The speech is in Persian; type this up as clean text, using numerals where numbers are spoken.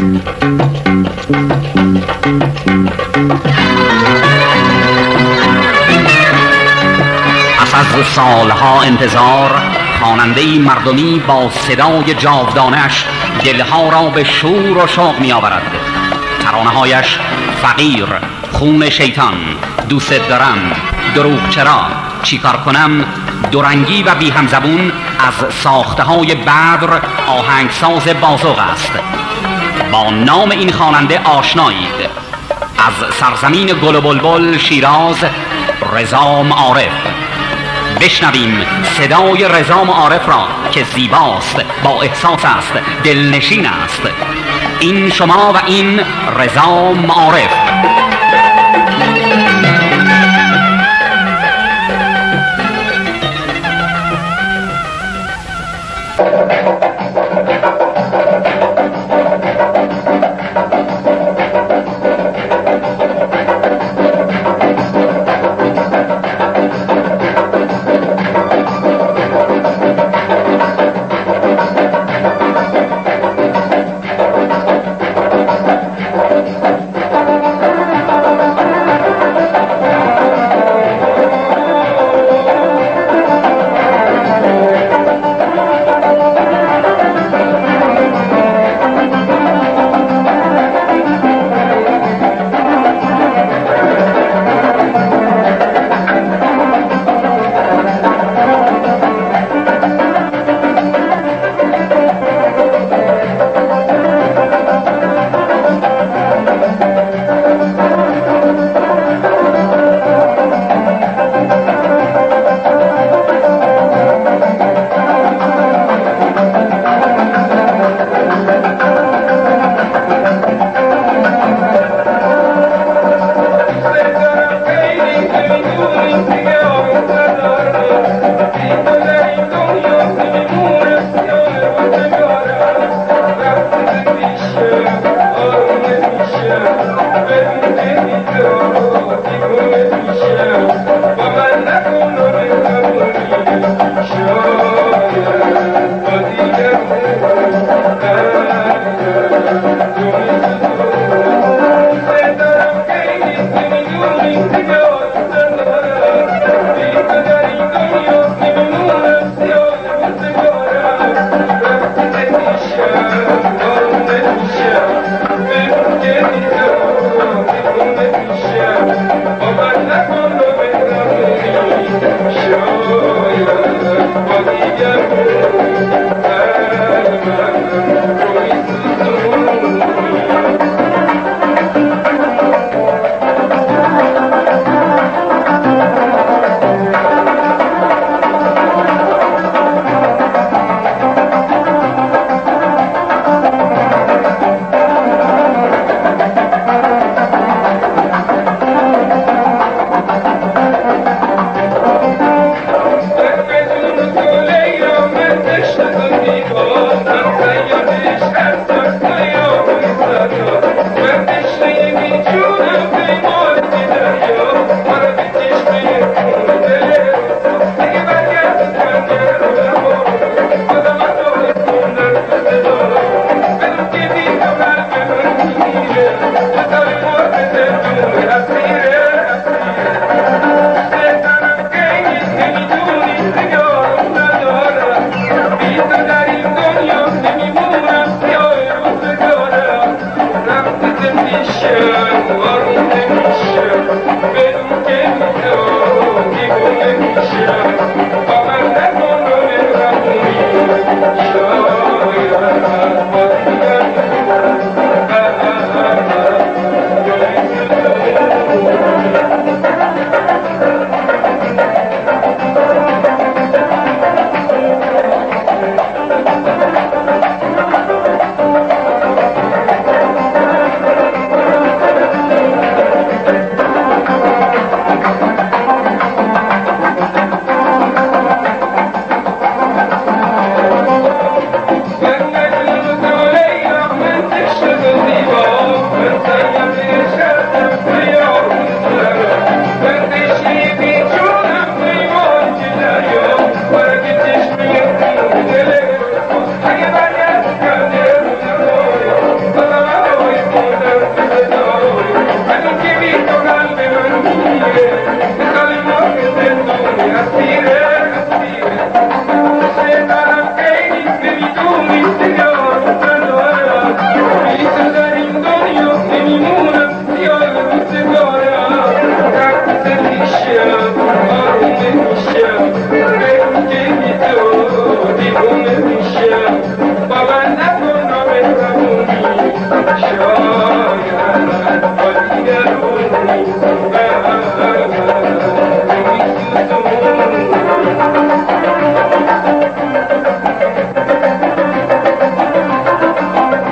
پس از سالها انتظار خواننده‌ای مردمی با صدای جاودانش دلها را به شور و شوق می آورد. ترانه‌هایش فقیر، خون شیطان، دوست دارم، دروغ چرا، چیکار کنم، دورنگی و بی همزبون از ساخته‌های بدر آهنگساز بازوق است. با نام این خواننده آشنایید. از سرزمین گل و بلبل شیراز، رضا معارف. بشنویم صدای رضا معارف را که زیباست، با احساس است، دلنشین است. این شما و این رضا معارف.